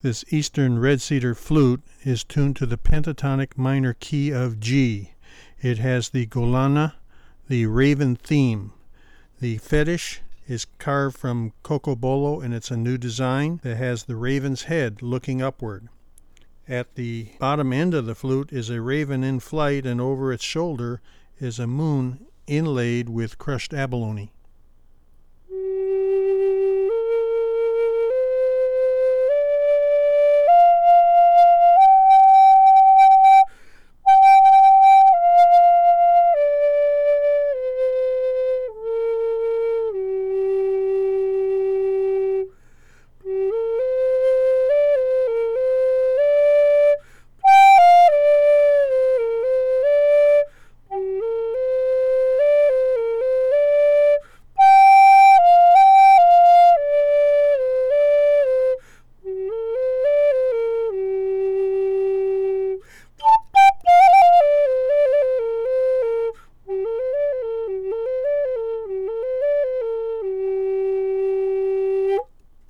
This Eastern red cedar flute is tuned to the pentatonic minor key of G. It has the Golana, the Raven theme. The fetish is carved from Cocobolo, and it's a new design that has the raven's head looking upward. At the bottom end of the flute is a raven in flight, and over its shoulder is a moon inlaid with crushed abalone.